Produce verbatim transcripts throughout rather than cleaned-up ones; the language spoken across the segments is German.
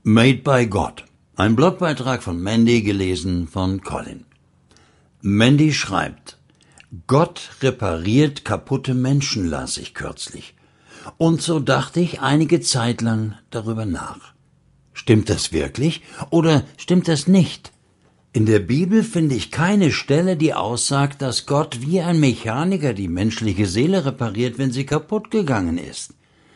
Made by God. Ein Blogbeitrag von Mandy, gelesen von Colin. Mandy schreibt: Gott repariert kaputte Menschen, las ich kürzlich. Und so dachte ich einige Zeit lang darüber nach. Stimmt das wirklich oder stimmt das nicht? In der Bibel finde ich keine Stelle, die aussagt, dass Gott wie ein Mechaniker die menschliche Seele repariert, wenn sie kaputt gegangen ist.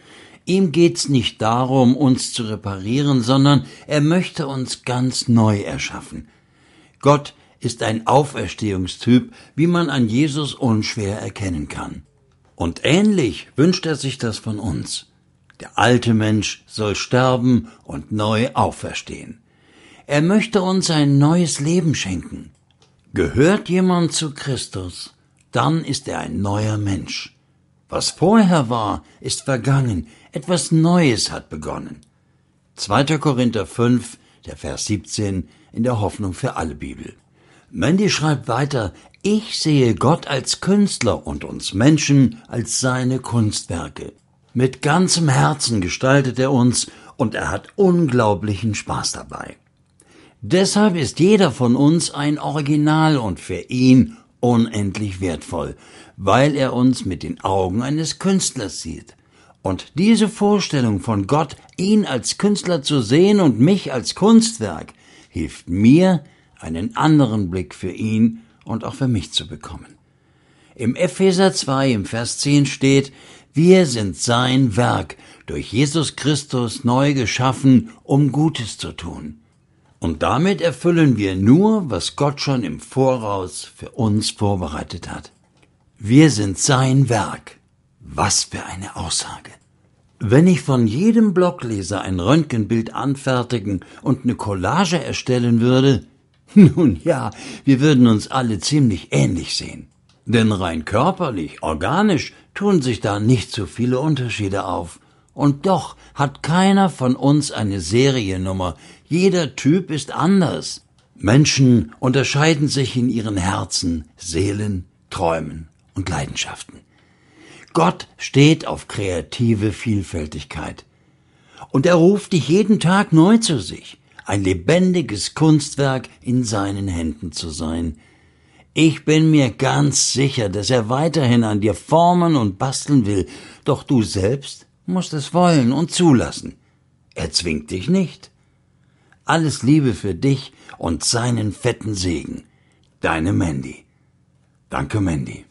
Ihm geht's nicht darum, uns zu reparieren, sondern er möchte uns ganz neu erschaffen. Gott ist ein Auferstehungstyp, wie man an Jesus unschwer erkennen kann. Und ähnlich wünscht er sich das von uns. Der alte Mensch soll sterben und neu auferstehen. Er möchte uns ein neues Leben schenken. Gehört jemand zu Christus, dann ist er ein neuer Mensch. Was vorher war, ist vergangen, etwas Neues hat begonnen. zweiter Korinther fünf, der Vers siebzehn, in der Hoffnung für alle Bibel. Mandy schreibt weiter: Ich sehe Gott als Künstler und uns Menschen als seine Kunstwerke. Mit ganzem Herzen gestaltet er uns und er hat unglaublichen Spaß dabei. Deshalb ist jeder von uns ein Original und für ihn unendlich wertvoll, weil er uns mit den Augen eines Künstlers sieht. Und diese Vorstellung von Gott, ihn als Künstler zu sehen und mich als Kunstwerk, hilft mir, einen anderen Blick für ihn und auch für mich zu bekommen. Im Epheser zwei, im Vers zehn steht: Wir sind sein Werk, durch Jesus Christus neu geschaffen, um Gutes zu tun. Und damit erfüllen wir nur, was Gott schon im Voraus für uns vorbereitet hat. Wir sind sein Werk. Was für eine Aussage! Wenn ich von jedem Blogleser ein Röntgenbild anfertigen und eine Collage erstellen würde, nun ja, wir würden uns alle ziemlich ähnlich sehen. Denn rein körperlich, organisch tun sich da nicht so viele Unterschiede auf. Und doch hat keiner von uns eine Seriennummer. Jeder Typ ist anders. Menschen unterscheiden sich in ihren Herzen, Seelen, Träumen und Leidenschaften. Gott steht auf kreative Vielfältigkeit. Und er ruft dich jeden Tag neu zu sich, ein lebendiges Kunstwerk in seinen Händen zu sein. Ich bin mir ganz sicher, dass er weiterhin an dir formen und basteln will, doch du selbst musst es wollen und zulassen. Er zwingt dich nicht. Alles Liebe für dich und seinen fetten Segen. Deine Mandy. Danke, Mandy.